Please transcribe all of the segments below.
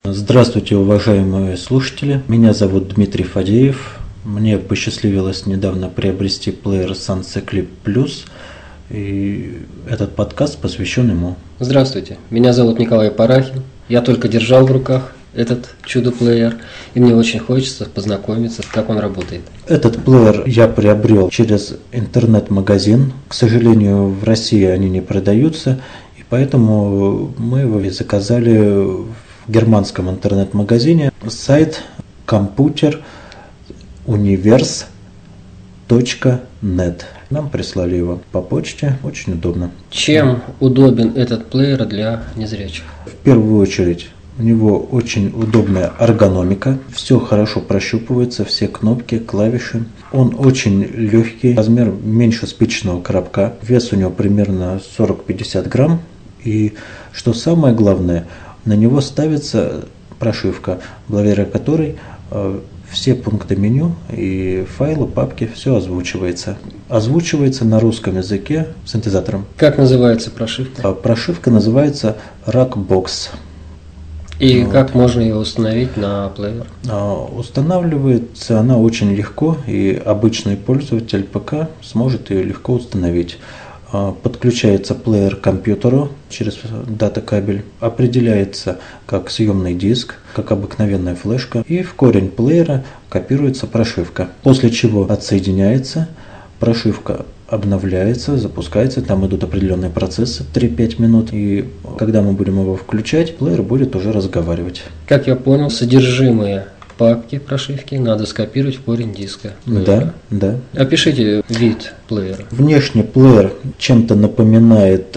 Здравствуйте, уважаемые слушатели. Меня зовут Дмитрий Фадеев. Мне посчастливилось недавно приобрести плеер SunSeclip Plus, и этот подкаст посвящен ему. Здравствуйте, меня зовут Николай Парахин. Я только держал в руках этот чудо-плеер, и мне очень хочется познакомиться, как он работает. Этот плеер я приобрел через интернет-магазин. К сожалению, в России они не продаются, и поэтому мы его заказали в германском интернет-магазине. Сайт computeruniverse.net. Нам прислали его по почте, очень удобно. Чем удобен этот плеер для незрячих? В первую очередь, у него очень удобная эргономика, все хорошо прощупывается, все кнопки, клавиши. Он очень легкий, размер меньше спичечного коробка, вес у него примерно 40-50 грамм. И что самое главное, на него ставится прошивка, благодаря которой все пункты меню и файлы, папки, все озвучивается. Озвучивается на русском языке синтезатором. Как называется прошивка? Прошивка называется Rockbox. И как можно ее установить на плеер? Устанавливается она очень легко, и обычный пользователь ПК сможет ее легко установить. Подключается плеер к компьютеру через дата-кабель, определяется как съемный диск, как обыкновенная флешка, и в корень плеера копируется прошивка, после чего отсоединяется, прошивка обновляется, запускается, там идут определенные процессы 3-5 минут, и когда мы будем его включать, плеер будет уже разговаривать. Как я понял, содержимое папки прошивки надо скопировать в корень диска плеера. Да. Опишите вид плеера. Внешне плеер чем-то напоминает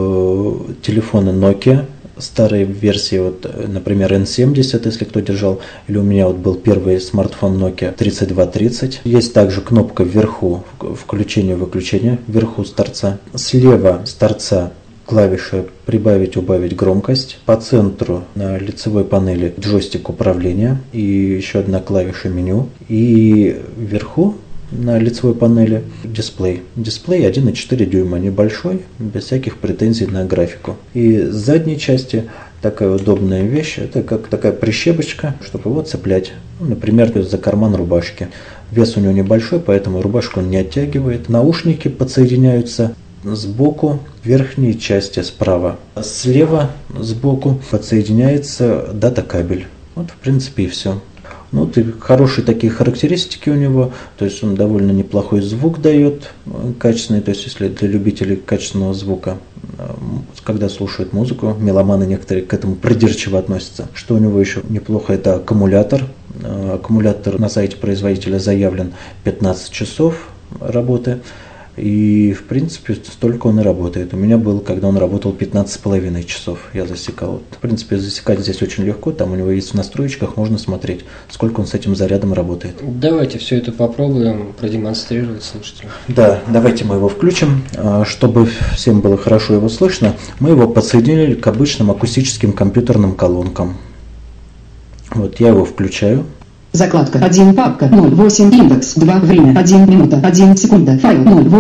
телефоны Nokia, старые версии, например, N70, если кто держал, или у меня был первый смартфон Nokia 3230. Есть также кнопка вверху включения-выключения, вверху с торца. Слева с торца клавиши «Прибавить-убавить громкость». По центру на лицевой панели джойстик управления и еще одна клавиша меню. И вверху на лицевой панели дисплей. Дисплей 1,4 дюйма, небольшой, без всяких претензий на графику. И с задней части такая удобная вещь, это как такая прищепочка, чтобы его цеплять. Например, за карман рубашки. Вес у него небольшой, поэтому рубашку он не оттягивает. Наушники подсоединяются сбоку, в верхней части справа. Слева сбоку подсоединяется дата-кабель. Вот, в принципе, и все. Хорошие такие характеристики у него, то есть он довольно неплохой звук дает, качественный, то есть если для любителей качественного звука, когда слушают музыку, меломаны некоторые к этому придирчиво относятся. Что у него еще неплохо, это аккумулятор. Аккумулятор на сайте производителя заявлен 15 часов работы. И, в принципе, столько он и работает. У меня был, когда он работал 15,5 часов, я засекал. В принципе, засекать здесь очень легко, там у него есть в настройках, можно смотреть, сколько он с этим зарядом работает. Давайте все это попробуем продемонстрировать слушателям. Да, давайте мы его включим, чтобы всем было хорошо его слышно. Мы его подсоединили к обычным акустическим компьютерным колонкам. Вот, я его включаю. Закладка 1, папка 08, индекс 2, время 1 минута 1 секунда, файл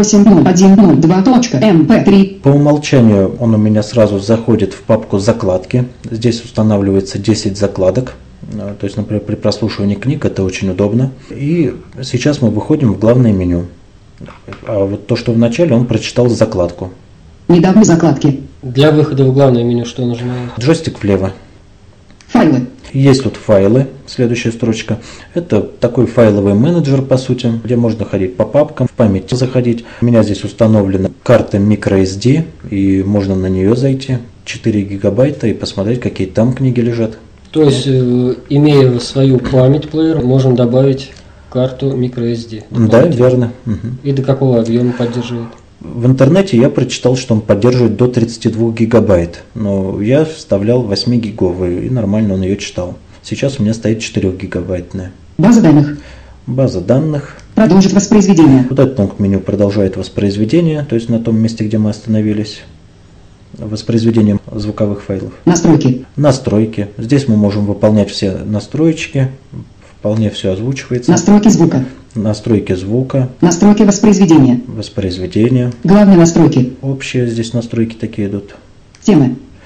080102.mp3. По умолчанию он у меня сразу заходит в папку закладки. Здесь устанавливается 10 закладок. То есть, например, при прослушивании книг это очень удобно. И сейчас мы выходим в главное меню. А вот то, что в начале, он прочитал закладку. Недавние закладки. Для выхода в главное меню что нажимаем? Джойстик влево. Файлы. Есть тут файлы, следующая строчка. Это такой файловый менеджер, по сути, где можно ходить по папкам, в память заходить. У меня здесь установлена карта microSD, и можно на нее зайти. 4 гигабайта и посмотреть, какие там книги лежат. То есть, имея свою память плеера, можем добавить карту microSD. Да, верно. И до какого объема поддерживает? В интернете я прочитал, что он поддерживает до 32 гигабайт, но я вставлял 8-гиговую, и нормально он ее читал. Сейчас у меня стоит 4-гигабайтная. База данных. База данных. Продолжить воспроизведение. Вот этот пункт меню продолжает воспроизведение, то есть на том месте, где мы остановились. Воспроизведением звуковых файлов. Настройки. Настройки. Здесь мы можем выполнять все настроечки. Вполне все озвучивается. Настройки звука. Настройки звука. Настройки воспроизведения. Воспроизведение. Главные настройки. Общие здесь настройки такие идут. Темы.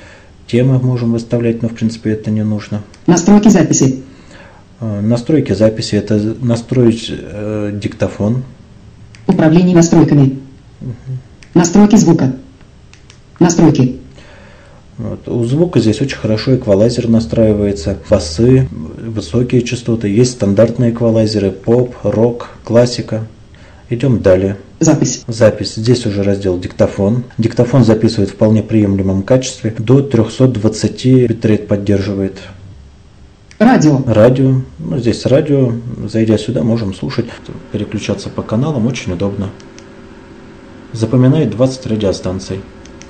темы можем выставлять, но в принципе это не нужно. Настройки записи. Настройки записи – это настроить диктофон. Управление настройками. Настройки звука. Настройки. Вот. У звука здесь очень хорошо эквалайзер настраивается, басы, высокие частоты, есть стандартные эквалайзеры, поп, рок, классика. Идем далее. Запись. Запись. Здесь уже раздел диктофон. Диктофон записывает в вполне приемлемом качестве, до 320 битрейт поддерживает. Радио. Радио. Ну, здесь радио. Зайдя сюда, можем слушать, переключаться по каналам, очень удобно. Запоминает 20 радиостанций.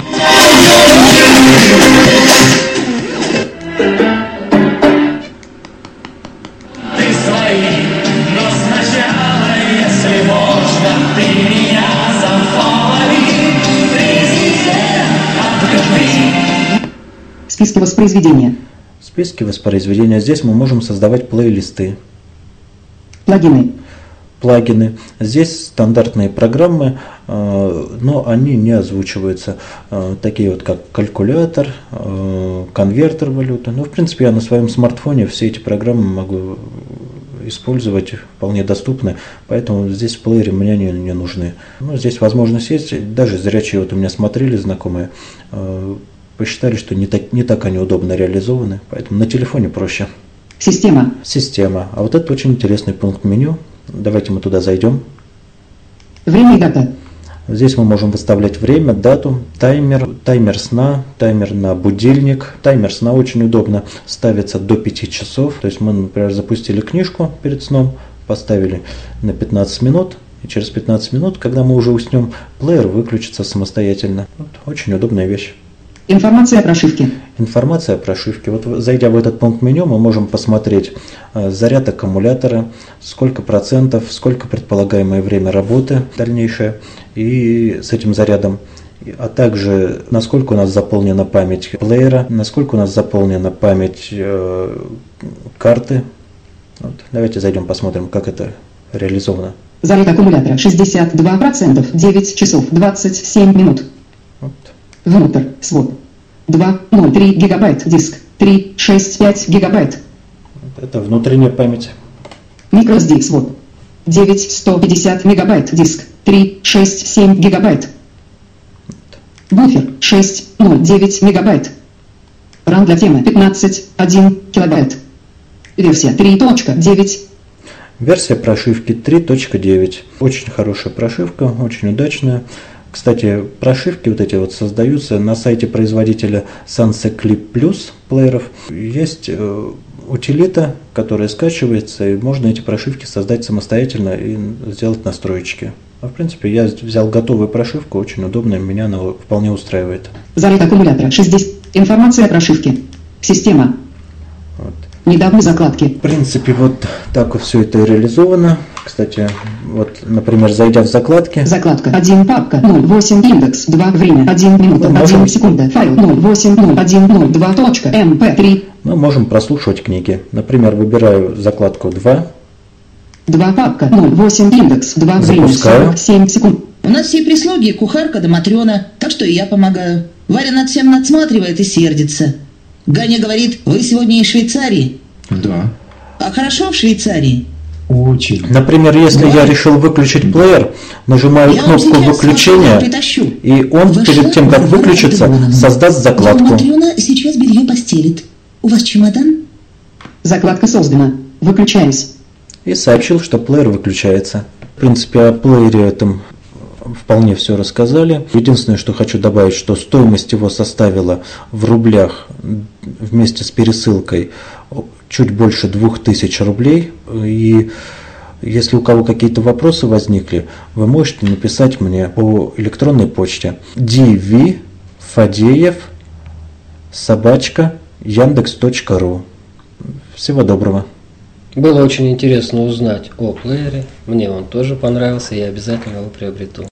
Списки воспроизведения. Списки воспроизведения. Здесь мы можем создавать плейлисты. Плагины. Плагины. Здесь стандартные программы, но они не озвучиваются. Такие вот как калькулятор, конвертер валюты. Ну, в принципе, я на своем смартфоне все эти программы могу использовать, вполне доступны, поэтому здесь в плеере мне не нужны. Ну, здесь возможность есть, даже зрячие вот у меня смотрели знакомые, посчитали, что не так они удобно реализованы, поэтому на телефоне проще. Система. Система. А вот это очень интересный пункт меню. Давайте мы туда зайдем. Время и дата. Здесь мы можем выставлять время, дату, таймер сна, таймер на будильник. Таймер сна очень удобно, ставится до 5 часов. То есть мы, например, запустили книжку перед сном, поставили на 15 минут. И через 15 минут, когда мы уже уснем, плеер выключится самостоятельно. Вот, очень удобная вещь. Информация о прошивке. Информация о прошивке. Вот зайдя в этот пункт меню, мы можем посмотреть заряд аккумулятора, сколько процентов, сколько предполагаемое время работы дальнейшее и с этим зарядом, а также насколько у нас заполнена память плеера, насколько у нас заполнена память карты. Вот. Давайте зайдем посмотрим, как это реализовано. Заряд аккумулятора 62%, 9 часов 27 минут. Вот. Внутрь, свод. 2,03 гигабайт, диск. 3,65 гигабайт. Это внутренняя память. MicroSD, свод. 9,150 мегабайт, диск. 3,67 гигабайт. Буфер 6,09 мегабайт. RAM для темы 15,1 килобайт. Версия 3.9. Версия прошивки 3.9. Очень хорошая прошивка, очень удачная. Кстати, прошивки вот эти вот создаются на сайте производителя Sanseclip Plus плееров. Есть утилита, которая скачивается, и можно эти прошивки создать самостоятельно и сделать настроечки. А в принципе, я взял готовую прошивку, очень удобная, меня она вполне устраивает. Заряд аккумулятора 60. Информация о прошивке. Система. Вот. Недавние закладки. В принципе, вот так вот все это реализовано. Кстати, вот, например, зайдя в закладки. Закладка 1, папка 08, индекс 2, время 1 минута, 1 секунда, файл 080102.mp3. Мы можем прослушивать книги. Например, выбираю закладку 2. 2, папка 08, индекс 2, время 47 секунд. У нас все прислуги, кухарка да Матрена, так что и я помогаю. Варя над всем надсматривает и сердится. Ганя говорит, вы сегодня из Швейцарии? Да. А хорошо в Швейцарии? Очень. Например, если я решил выключить плеер, нажимаю кнопку выключения, и он перед тем, как выключиться, создаст закладку. Матрена сейчас белье постелит. У вас чемодан? Закладка создана. Выключаюсь. И сообщил, что плеер выключается. В принципе, о плеере этом вполне все рассказали. Единственное, что хочу добавить, что стоимость его составила в рублях вместе с пересылкой чуть больше 2000 рублей. И если у кого какие-то вопросы возникли, вы можете написать мне по электронной почте dvfadeev@yandex.ru. Всего доброго. Было очень интересно узнать о плеере. Мне он тоже понравился, и я обязательно его приобрету.